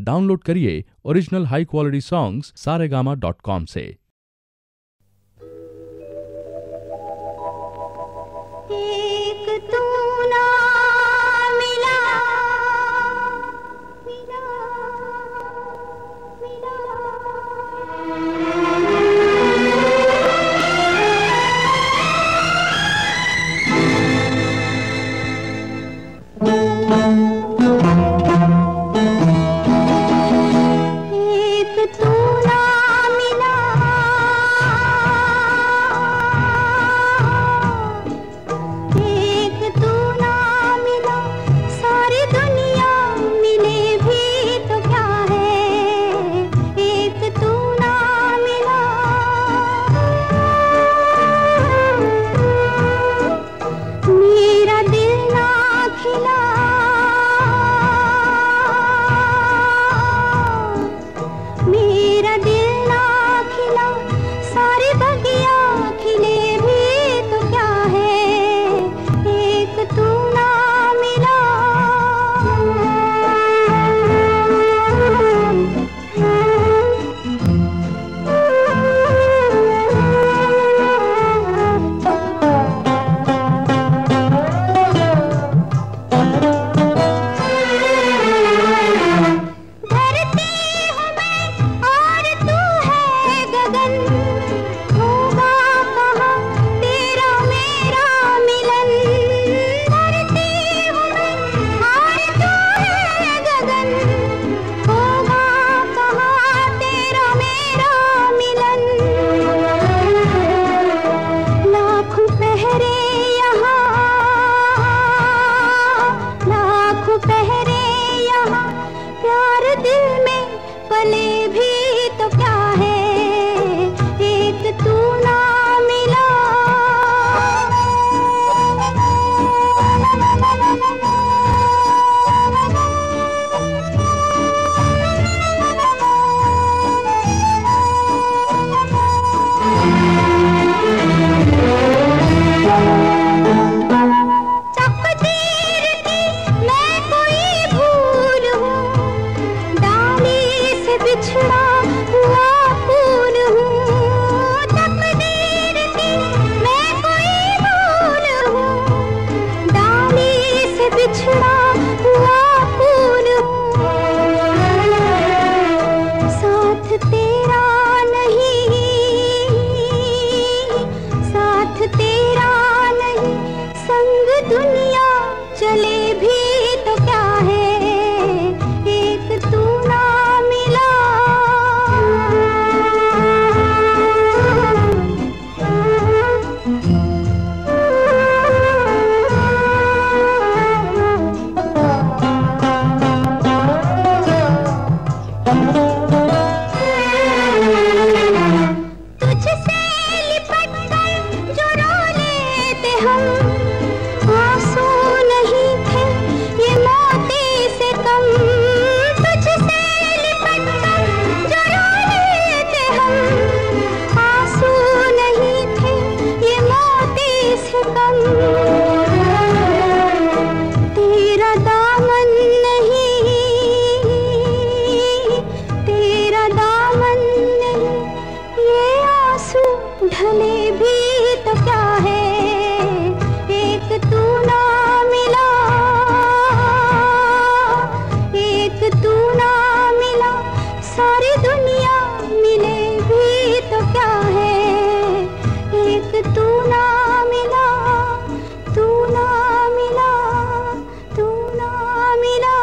Download करिए original high quality songs saregama.com से। एक तू ना मिला, मिला, मिला। एक तू ना मिला, एक तू ना मिला, सारी दुनिया मिले भी तो क्या है। एक तू ना मिला, मेरा दिल ना खिला, मेरा दिल ना खिला, सारी बगिया खिले भी तो क्या है। एक तू ना मिला, धरती हूँ मैं और तू है गगन, होगा कहाँ तेरा मेरा मिलन। धरती हूँ मैं और तू है गगन, होगा कहाँ तेरा मेरा मिलन। लाखों पहरे यहाँ, लाखों पहरे यहाँ, प्यार दिल में पले भी तो क्या है। एक तू ना मिला, तकदीर की मैं कोई भूल हूँ, डाली से बिछड़ा हुआ फूल हूँ। तकदीर की मैं कोई भूल हूँ, डाली से बिछड़ा हुआ फूल हूँ। साथ तेरा नहीं, साथ तेरा नहीं, संग दुनिया चले भी तो क्या है। एक तू ना मिला, तुझसे लिपट कर जो रो लेते हम, आंसू नहीं थे ये मोती से कम। तुझसे लिपट कर जो रो लेते हम, आंसू नहीं थे ये मोती से कम। तेरा दामन नहीं, तेरा दामन नहीं, ये आंसू ढले भी तो क्या है। एक तू ना मिला, एक तू ना मिला, सारी दुनिया मिले भी तो क्या है। एक तू ना मिला, तू ना मिला, तू ना मिला।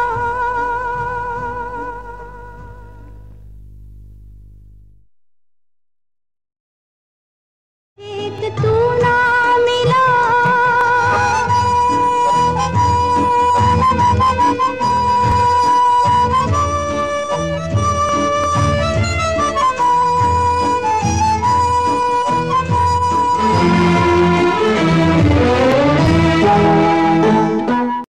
एक तू